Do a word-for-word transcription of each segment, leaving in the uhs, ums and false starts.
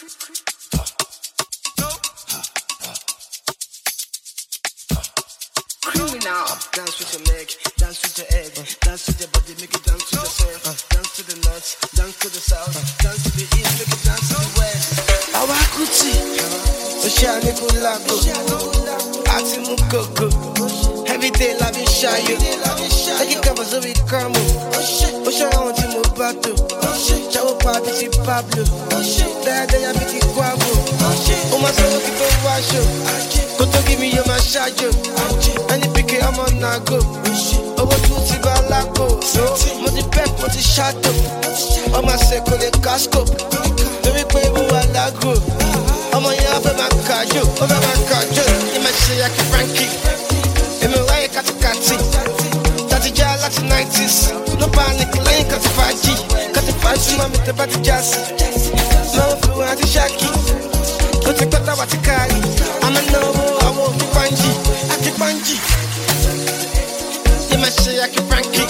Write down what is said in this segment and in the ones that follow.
Criminal. Dance with your leg, dance with your head, dance with your body, make it dance to yourself. Dance to the north, dance to the south, dance to the east, make it dance to the west. Awakuti, Oshani Kulago, Ati Mukoko. Every day la be shy, take it covers of it, come on. Osha on Timo Bato, Chao Papi si Pablo, Dada ya Biti Guavo, Oma Solo Kito Washo, Koto give me your massajo, and you pick it, I'm on Nago, Owo Tuti Balako, Moti Pep, Moti Shato, Oma Seko de Casco, do we pay Walago, Oma Yabe Makajo, Oma Makajo, you might say I can Frankie. In my way, cut a catty. That's a jar like the nineties. No panic, lane, cut a five G. Cut a five G, I'm with the body jazz. No fool, I'm the shaky. Put the cut out the carry. I'm a noble, I won't be banji. I can banji. You might say I can Frankie.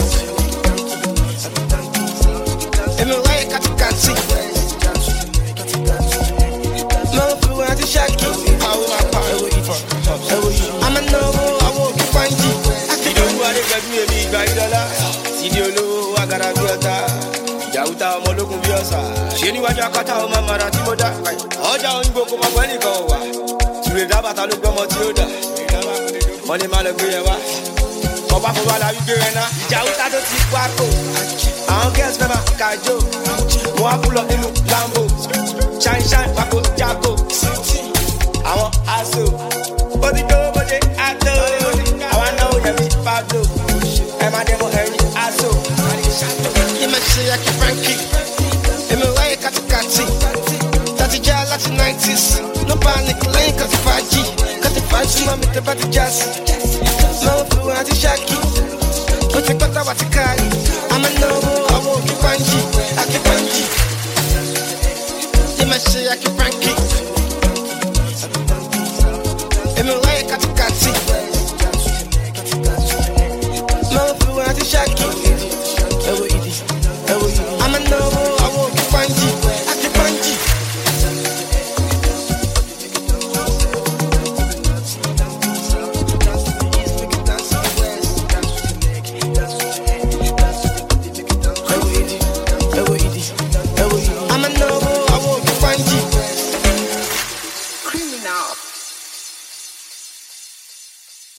In my way, cut a catty. No fool, I'm the shaky. I'm a noble. Me a big guy dollar. See the low, I got a daughter. Yauta Molokum Biosa. She knew what I cut out my Maratimoda. All down in Boko Maguanico. To the Dabata Lukomotioda. Money Malagueva. Papa Wala Vigana. Yauta the Tiquaco. I don't guess from a Kajo. Moapulo in Lambo. Shine, shine, Paco, Jaco. I want Asso. But the door, but they I want to know the Pablo. I'm a demo Henry Asso. You might say I can Frankie. In my way, cut a catty. That's a jar like the nineties. No panic, lane, cut a five G. Cut a five G, I'm with the body jazz. No fool, I'm the shaky. Put the cut out the carry. I'm a noble, I won't be banji.